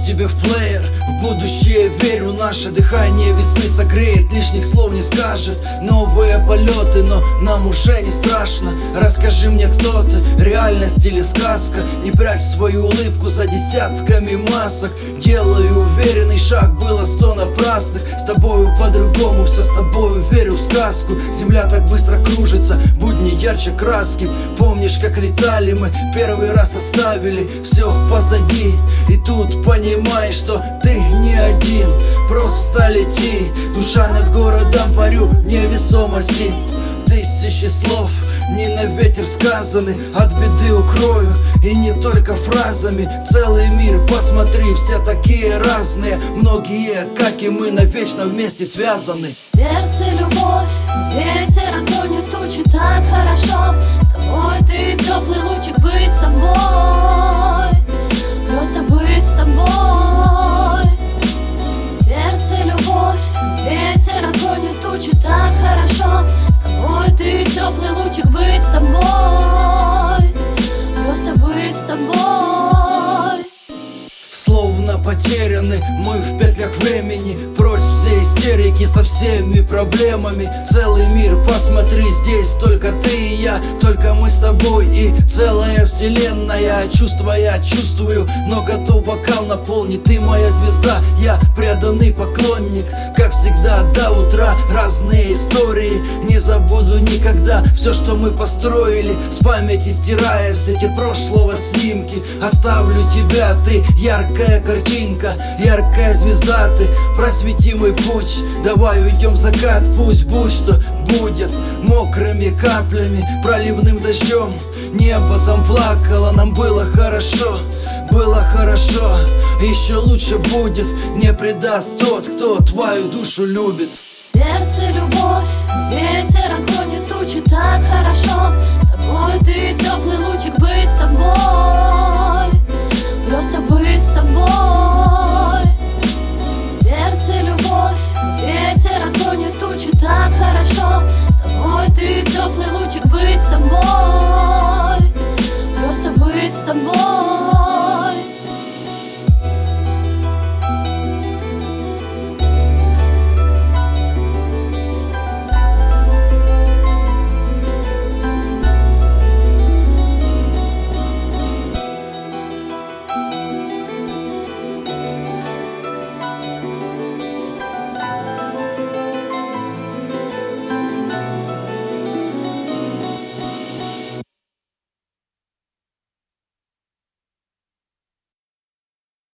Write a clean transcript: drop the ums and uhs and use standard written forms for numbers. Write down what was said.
тебе в плеер, в будущее верю. Наше дыхание весны согреет, лишних слов не скажет. Новые полеты, но нам уже не страшно. Расскажи мне, кто ты, реальность или сказка. Не прячь свою улыбку за десятками масок. Делаю уверенный шаг, было 100 напрасных. С тобою по-другому, все с тобою, верю в сказку. Земля так быстро кружится, будни ярче краски. Помнишь, как летали мы, первый раз оставили все позади. И тут понимаешь, что ты не один. Просто лети, душа над городом парю в невесомости. Тысячи слов не на ветер сказаны, от беды укрою, и не только фразами. Целый мир, посмотри, все такие разные. Многие, как и мы, навечно вместе связаны. В сердце любовь, ветер разгонит тучи так хорошо. С тобой ты теплый лучик, быть с тобой, просто быть с тобой. В сердце любовь, ветер разгонит тучи так хорошо. С тобой ты теплый лучик, быть с тобой, просто быть с тобой. Словно потеряны мы в петлях времени. Прочь все истерики со всеми проблемами. Целый мир, посмотри, здесь только ты и я, только мы с тобой и целая вселенная. Чувства я чувствую, но готов бокал наполнить. Ты моя звезда, я преданный поклонник. Как всегда до утра разные истории. Не забуду никогда все, что мы построили. С памяти стирая все те прошлого снимки. Оставлю тебя, ты яркая картинка, яркая звезда, ты просвети мой путь. Давай уйдем в закат, пусть будь что будет. Мокрыми каплями, проливным дождем. Небо там плакало, нам было хорошо. Было хорошо, еще лучше будет. Не предаст тот, кто твою душу любит. В сердце любовь, ветер разгонит тучи так хорошо. С тобой ты теплый лучик, быть с тобой, просто быть с тобой.